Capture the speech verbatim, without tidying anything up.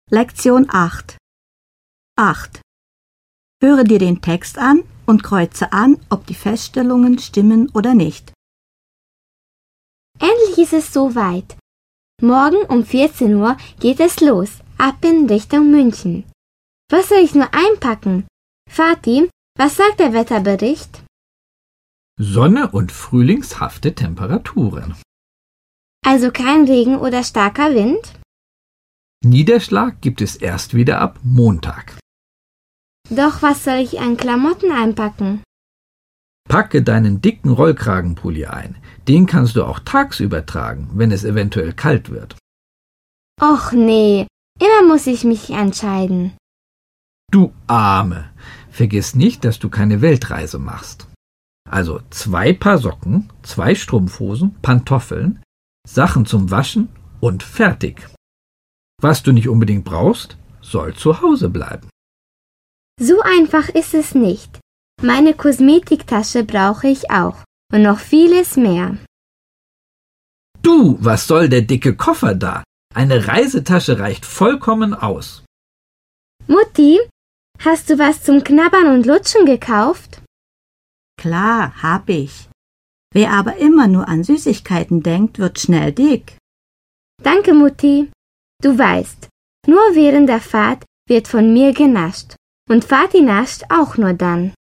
Lektion acht. acht. Höre dir den Text an und kreuze an, ob die Feststellungen stimmen oder nicht. Endlich ist es soweit. Morgen um vierzehn Uhr geht es los, ab in Richtung München. Was soll ich nur einpacken? Vati, was sagt der Wetterbericht? Sonne und frühlingshafte Temperaturen. Also kein Regen oder starker Wind? Niederschlag gibt es erst wieder ab Montag. Doch was soll ich an Klamotten einpacken? Packe deinen dicken Rollkragenpulli ein. Den kannst du auch tagsüber tragen, wenn es eventuell kalt wird. Och nee, immer muss ich mich entscheiden. Du Arme! Vergiss nicht, dass du keine Weltreise machst. Also zwei Paar Socken, zwei Strumpfhosen, Pantoffeln, Sachen zum Waschen und fertig. Was du nicht unbedingt brauchst, soll zu Hause bleiben. So einfach ist es nicht. Meine Kosmetiktasche brauche ich auch und noch vieles mehr. Du, was soll der dicke Koffer da? Eine Reisetasche reicht vollkommen aus. Mutti, hast du was zum Knabbern und Lutschen gekauft? Klar, hab ich. Wer aber immer nur an Süßigkeiten denkt, wird schnell dick. Danke, Mutti. Du weißt, nur während der Fahrt wird von mir genascht. Und Vati nascht auch nur dann.